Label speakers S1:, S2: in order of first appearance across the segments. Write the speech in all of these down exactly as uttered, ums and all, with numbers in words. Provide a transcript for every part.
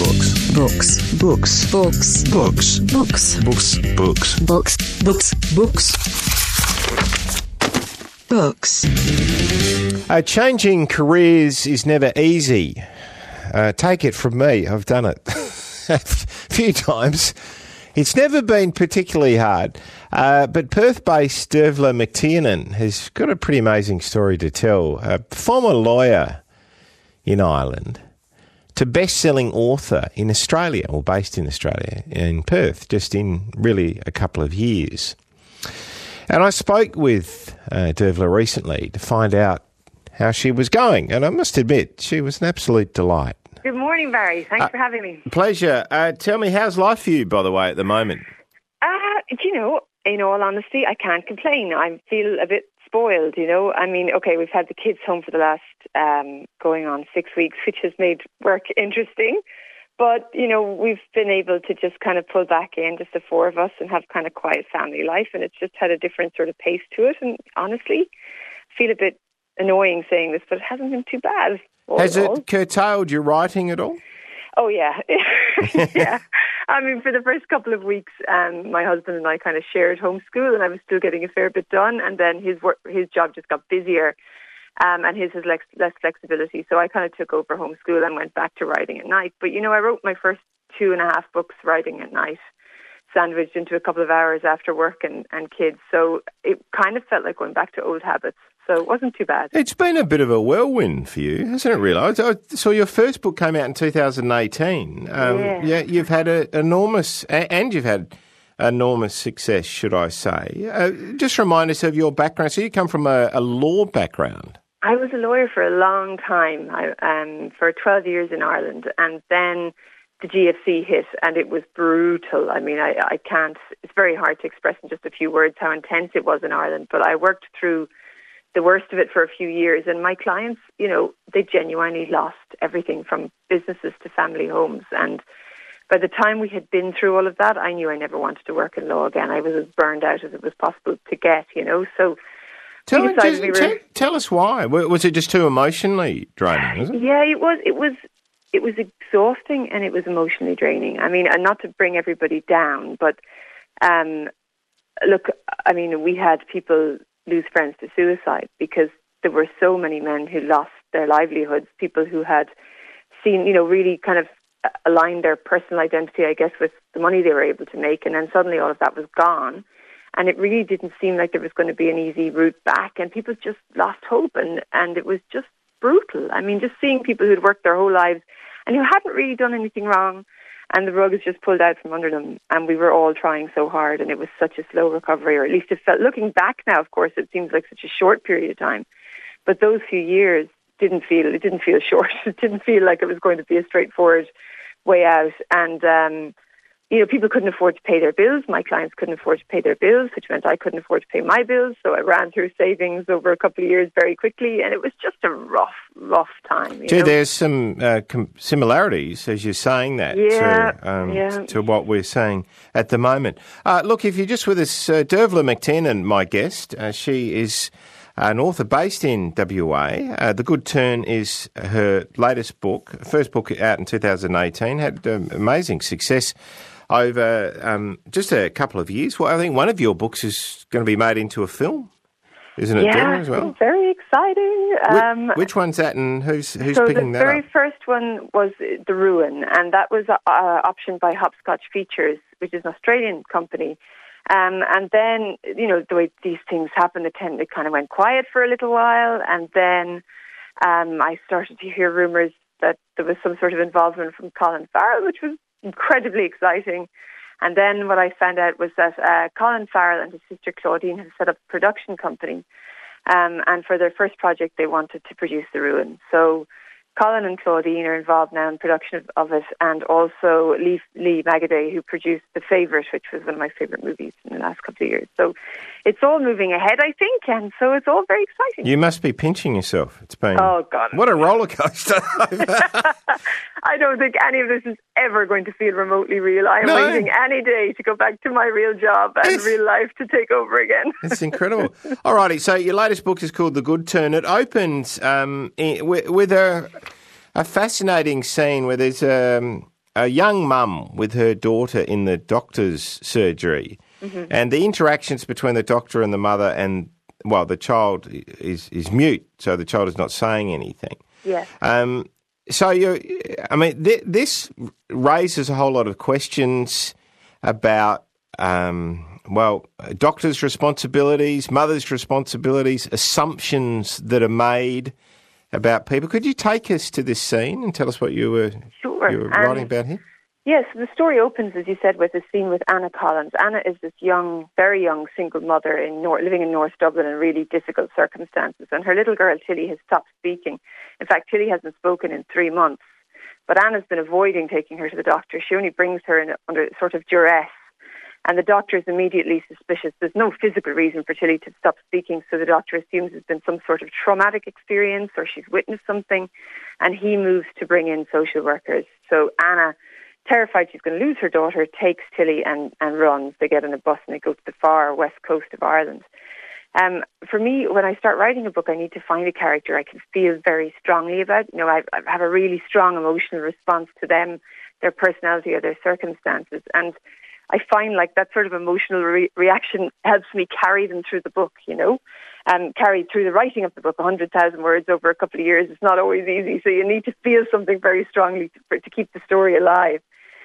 S1: Books.
S2: Books.
S1: Books.
S2: Books.
S1: Books.
S2: Books.
S1: Books. Books.
S2: Books. Books. Books. Books.
S3: Uh, changing careers is never easy. Uh, take it from me, I've done it a few times. It's never been particularly hard. Uh, but Perth-based Dervla McTiernan has got a pretty amazing story to tell. A former lawyer in Ireland to best-selling author in Australia, or based in Australia, in Perth, just in really a couple of years. And I spoke with uh, Dervla recently to find out how she was going. And I must admit, she was an absolute delight.
S4: Good morning, Barry. Thanks
S3: Uh,
S4: for having me.
S3: Pleasure. Uh, tell me, how's life for you, by the way, at the moment?
S4: Uh, you know, in all honesty, I can't complain. I feel a bit spoiled, you know. I mean, okay, we've had the kids home for the last um, going on six weeks, which has made work interesting. But, you know, we've been able to just kind of pull back in, just the four of us, and have kind of quiet family life. And it's just had a different sort of pace to it. And honestly, I feel a bit annoying saying this, but it hasn't been too bad.
S3: Has it curtailed your writing at all?
S4: Oh, yeah. yeah. I mean, for the first couple of weeks, um, my husband and I kind of shared homeschool, and I was still getting a fair bit done. And then his work, his job just got busier, um, and his has less, less flexibility. So I kind of took over homeschool and went back to writing at night. But, you know, I wrote my first two and a half books writing at night, sandwiched into a couple of hours after work and, and kids. So it kind of felt like going back to old habits. So it wasn't too bad.
S3: It's been a bit of a whirlwind for you, hasn't it, really? I saw your first book came out in two thousand eighteen. Um,
S4: yeah.
S3: yeah. You've had an enormous, and you've had enormous success, should I say. Uh, just remind us of your background. So you come from a, a law background.
S4: I was a lawyer for a long time, I, um, for twelve years in Ireland. And then the G F C hit, and it was brutal. I mean, I, I can't, it's very hard to express in just a few words how intense it was in Ireland. But I worked through the worst of it for a few years. And my clients, you know, they genuinely lost everything from businesses to family homes. And by the time we had been through all of that, I knew I never wanted to work in law again. I was as burned out as it was possible to get, you know. So
S3: tell,
S4: we decided
S3: just,
S4: we were...
S3: tell, tell us why. Was it just too emotionally draining, was it?
S4: Yeah, it was. It was it was exhausting, and it was emotionally draining. I mean, and not to bring everybody down, but um, look, I mean, we had people lose friends to suicide because there were so many men who lost their livelihoods, people who had seen, you know, really kind of aligned their personal identity, I guess, with the money they were able to make, and then suddenly all of that was gone. And it really didn't seem like there was going to be an easy route back, and people just lost hope, and, and it was just brutal. I mean, just seeing people who'd worked their whole lives and who hadn't really done anything wrong, and the rug was just pulled out from under them, and we were all trying so hard, and it was such a slow recovery, or at least it felt, looking back now, of course, it seems like such a short period of time, but those few years didn't feel, it didn't feel short, it didn't feel like it was going to be a straightforward way out, and um, you know, people couldn't afford to pay their bills. My clients couldn't afford to pay their bills, which meant I couldn't afford to pay my bills. So I ran through savings over a couple of years very quickly, and it was just a rough, rough time. You
S3: Gee,
S4: know?
S3: there's some uh, com- similarities as you're saying that
S4: yeah,
S3: to, um,
S4: yeah.
S3: to what we're saying at the moment. Uh, look, if you're just with us, uh, Dervla McTiernan, my guest, uh, she is an author based in W A. Uh, The Good Turn is her latest book, first book out in two thousand eighteen, had um, amazing success over um, just a couple of years. Well, I think one of your books is going to be made into a film, isn't it,
S4: yeah,
S3: Dervla, as well?
S4: Very exciting. Um,
S3: which, which one's that, and who's who's
S4: so
S3: picking
S4: the
S3: that
S4: very
S3: up?
S4: first one was The Ruin, and that was uh, optioned by Hopscotch Features, which is an Australian company. Um, and then, you know, the way these things happen, it, tend, it kind of went quiet for a little while, and then um, I started to hear rumours that there was some sort of involvement from Colin Farrell, which was incredibly exciting. And then what I found out was that uh, Colin Farrell and his sister Claudine have set up a production company, um, and for their first project they wanted to produce The Ruin. So Colin and Claudine are involved now in production of, of it, and also Lee, Lee Magaday, who produced The Favourite, which was one of my favourite movies in the last couple of years. So it's all moving ahead, I think, and so it's all very exciting.
S3: You must be pinching yourself. It's been
S4: oh God,
S3: what a roller coaster!
S4: I don't think any of this is ever going to feel remotely real. I am
S3: No.
S4: waiting any day to go back to my real job and
S3: Yes.
S4: real life to take over again.
S3: It's incredible. All righty, so your latest book is called The Good Turn. It opens um, in, with, with a, a fascinating scene where there's um, a young mum with her daughter in the doctor's surgery, mm-hmm. and the interactions between the doctor and the mother, and well, the child is is mute, so the child is not saying anything.
S4: Yes.
S3: Um, so you, I mean, th- this raises a whole lot of questions about, um, well, doctors' responsibilities, mothers' responsibilities, assumptions that are made about people. Could you take us to this scene and tell us what you were,
S4: sure.
S3: you were
S4: um,
S3: writing about here?
S4: Yes, the story opens, as you said, with a scene with Anna Collins. Anna is this young, very young single mother in North, living in North Dublin in really difficult circumstances. And her little girl, Tilly, has stopped speaking. In fact, Tilly hasn't spoken in three months. But Anna's been avoiding taking her to the doctor. She only brings her in under sort of duress. And the doctor is immediately suspicious. There's no physical reason for Tilly to stop speaking, so the doctor assumes there's been some sort of traumatic experience or she's witnessed something. And he moves to bring in social workers. So Anna, terrified she's going to lose her daughter, takes Tilly and, and runs. They get on a bus and they go to the far west coast of Ireland. Um, for me, when I start writing a book, I need to find a character I can feel very strongly about. You know, I, I have a really strong emotional response to them, their personality or their circumstances. And I find like that sort of emotional re- reaction helps me carry them through the book, you know. Um, carried through the writing of the book, one hundred thousand words over a couple of years is not always easy. So you need to feel something very strongly to, for, to keep the story alive.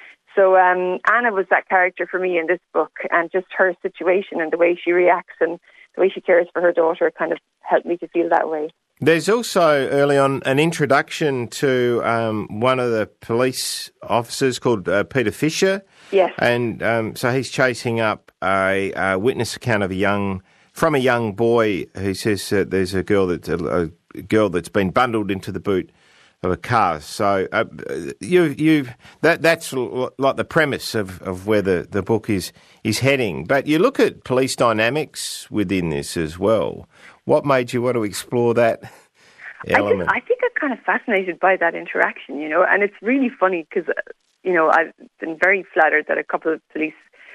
S4: So um, Anna was that character for me in this book, and just her situation and the way she reacts and the way she cares for her daughter kind of helped me to feel that way.
S3: There's also early on an introduction to um, one of the police officers called uh, Peter Fisher.
S4: Yes.
S3: And um, so he's chasing up a, a witness account of a young, from a young boy who says that there's a girl that a, a girl that's been bundled into the boot of a car. So uh, you you that that's like the premise of, of where the, the book is is heading. But you look at police dynamics within this as well. What made you want to explore that element?
S4: I, just, I think I'm kind of fascinated by that interaction, you know, and it's really funny because, you know, I've been very flattered that a couple of police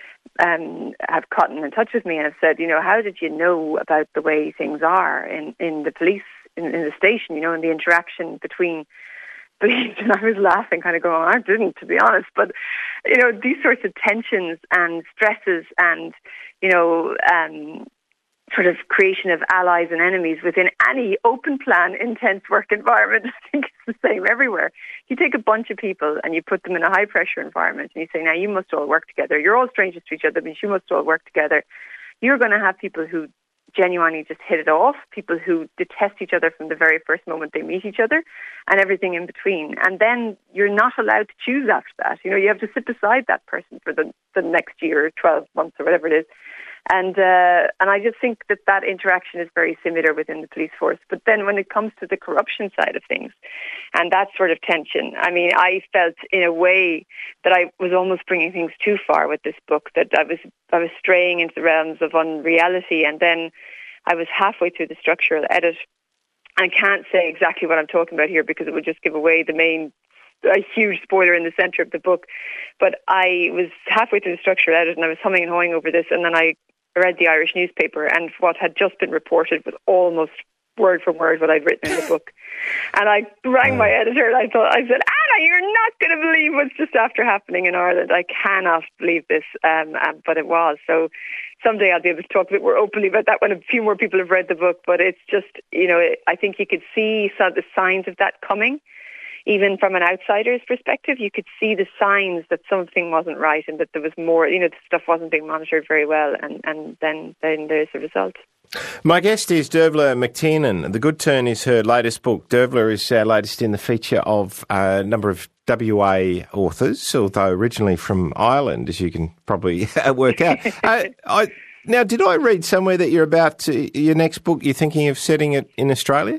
S4: um, have gotten in touch with me and have said, you know, how did you know about the way things are in, in the police, in, in the station, you know, and the interaction between police? And I was laughing, kind of going, I didn't, to be honest. But, you know, these sorts of tensions and stresses and, you know, um, sort of creation of allies and enemies within any open plan, intense work environment, I think it's the same everywhere. You take a bunch of people and you put them in a high pressure environment and you say, now you must all work together. You're all strangers to each other, but you must all work together. You're going to have people who genuinely just hit it off, people who detest each other from the very first moment they meet each other, and everything in between. And then you're not allowed to choose after that. You know, you have to sit beside that person for the, the next year or twelve months or whatever it is. And uh, and I just think that that interaction is very similar within the police force. But then when it comes to the corruption side of things and that sort of tension, I mean, I felt in a way that I was almost bringing things too far with this book, that I was I was straying into the realms of unreality. And then I was halfway through the structural edit. I can't say exactly what I'm talking about here because it would just give away the main a huge spoiler in the centre of the book. But I was halfway through the structural edit and I was humming and hawing over this, and then I read the Irish newspaper, and what had just been reported was almost word for word what I'd written in the book. And I rang my editor and I thought, I said, Anna, you're not going to believe what's just after happening in Ireland. I cannot believe this. Um, um, but it was. So someday I'll be able to talk a bit more openly about that when a few more people have read the book. But it's just, you know, I think you could see some of the signs of that coming. Even from an outsider's perspective, you could see the signs that something wasn't right and that there was more, you know, the stuff wasn't being monitored very well, and, and then, then there's the result.
S3: My guest is Dervla McTiernan. The Good Turn is her latest book. Dervla is our latest in the feature of a number of W A authors, although originally from Ireland, as you can probably work out. uh, I, now, did I read somewhere that you're about to, your next book, you're thinking of setting it in Australia?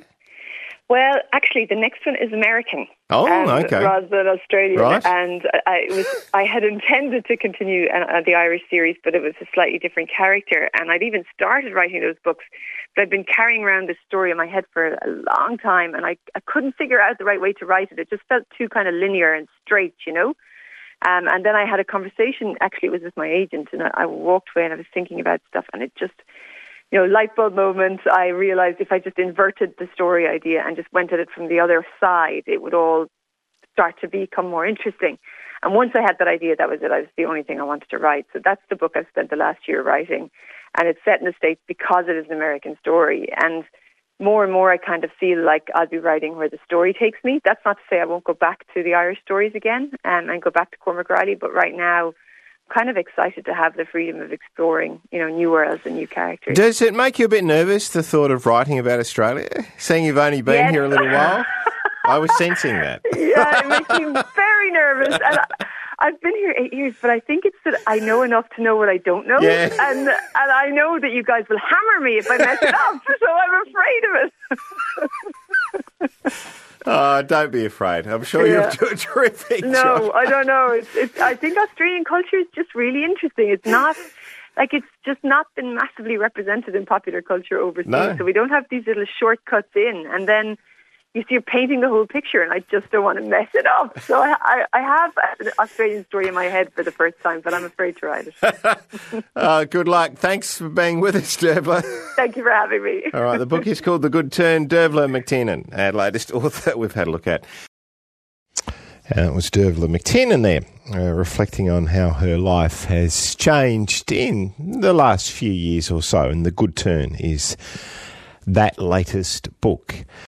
S4: Well, actually, the next one is American.
S3: Oh,
S4: um,
S3: okay.
S4: Rather than Australian.
S3: Right.
S4: And I was I had intended to continue uh, the Irish series, but it was a slightly different character. And I'd even started writing those books, but I'd been carrying around this story in my head for a long time, and I, I couldn't figure out the right way to write it. It just felt too kind of linear and straight, you know. Um, and then I had a conversation, actually it was with my agent, and I, I walked away and I was thinking about stuff, and it just... You know, light bulb moment, I realised if I just inverted the story idea and just went at it from the other side, it would all start to become more interesting. And once I had that idea, that was it. I was the only thing I wanted to write. So that's the book I've spent the last year writing. And it's set in the States because it is an American story. And more and more I kind of feel like I'll be writing where the story takes me. That's not to say I won't go back to the Irish stories again um, and go back to Cormac Riley. But right now, I'm kind of excited to have the freedom of exploring, you know, new worlds and new characters.
S3: Does it make you a bit nervous, the thought of writing about Australia? Seeing you've only been
S4: yes.
S3: here a little while? I was sensing that.
S4: Yeah, it makes me very nervous. And I, I've been here eight years, but I think it's that I know enough to know what I don't know.
S3: Yeah.
S4: And and I know that you guys will hammer me if I mess it up, so I'm afraid of it.
S3: Oh, don't be afraid. I'm sure
S4: Yeah.
S3: you'll do a terrific
S4: No,
S3: job.
S4: I don't know. It's, it's, I think Australian culture is just really interesting. It's not, like, it's just not been massively represented in popular culture overseas.
S3: No.
S4: So we don't have these little shortcuts in. And then you see, you're painting the whole picture, and I just don't want to mess it up. So I, I, I have an Australian story in my head for the first time, but I'm afraid to write it.
S3: uh, good luck. Thanks for being with us, Dervla.
S4: Thank you for having me.
S3: All right, the book is called The Good Turn, Dervla McTiernan, our latest author we've had a look at. And it was Dervla McTiernan there, uh, reflecting on how her life has changed in the last few years or so. And The Good Turn is that latest book.